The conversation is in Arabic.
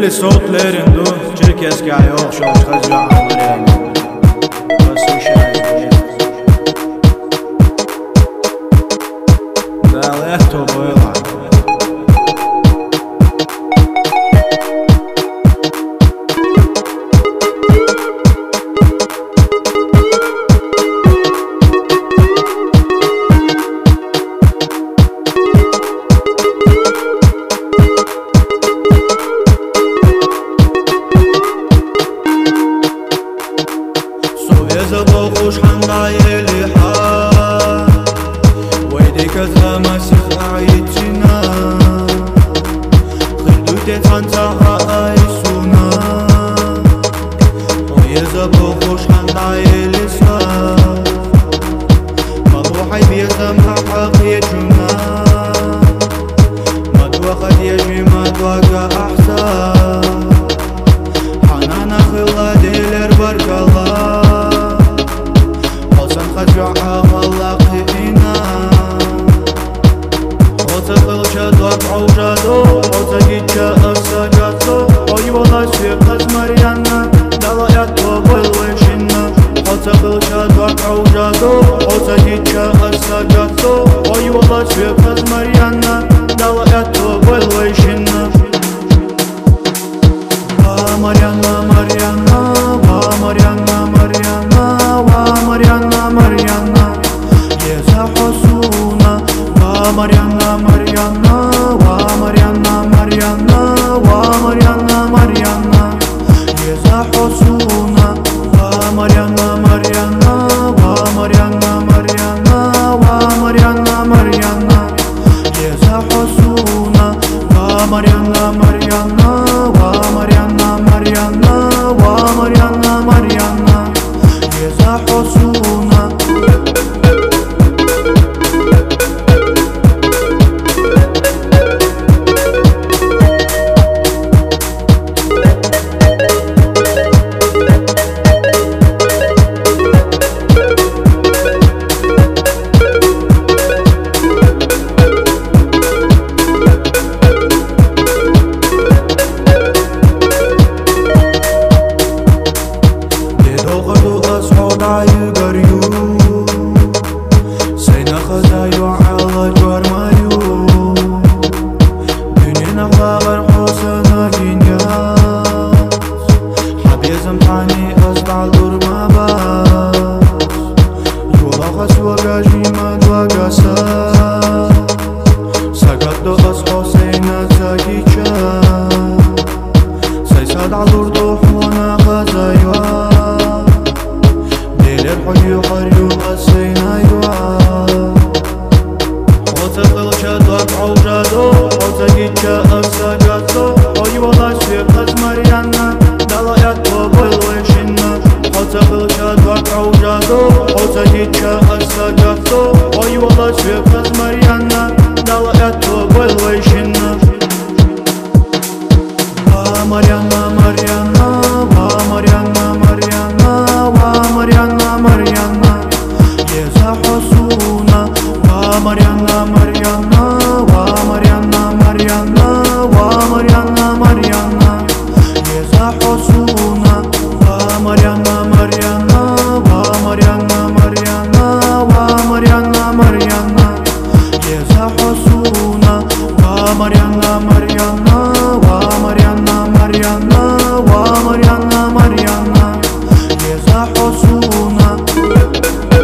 Eli soğutlarındu Çirkeski ayok şoş kızı ağlarım Basu şahit Dalehto boyla زبوخوش حنقاي لحال ويديك تغمسخ عيتنا خلدو تتفنتها ايسونا ويا زبوخوش حنقاي لسال مضوحي بيتمها حقيتنا مدوخد يجي مدوخة احسان حنانا خلادي لربرك الله خجوعها ملاقينا وتقل شدوك عوجادو وتجيك أسجاتو ويولا شيقة مريانا دلائتو بالوشنا وتقل شدوك عوجادو وتجيك أسجاتو ويولا شيقة مريانا دلائتو بالوشنا ومريانا مريانا ومريانا مريانا ومريانا مريانا يزا حسونا ومريانا مريانا ومريانا مريانا ومريانا مريانا يزا حسونا ومريانا مريانا ومريانا مريانا ومريانا مريانا يزا حسونا ومريانا مريانا ومريانا مريانا ومريانا مريانا يزا حسونا يقريو سينا خزايو على جرمايو دنينا غاغر حسنا كينياس حبيزم حاني أصدع الدرما باس يولا خسوة قاجيما دوغاسا ساقدو أصحو سينا تاكيشا سيساد عالور دوحونا خزايو حيو حيو قسينا يوعى وتقل شدوك عوجادو وتجيك أسجاتو ويولا شيقة مريانا دلائتو بالوشنا وتقل شدوك عوجادو وتجيك أسجاتو ويولا شيقة مريانا دلائتو بالوشنا ومريانا مريانا ومريانا مريانا ومريانا مريانا يزا حسونا ومريانا مريانا ومريانا مريانا ومريانا مريانا يزا حسونا ومريانا مريانا ومريانا مريانا ومريانا مريانا يزا حسونا ومريانا مريانا ومريانا مريانا ومريانا مريانا يزا حسونا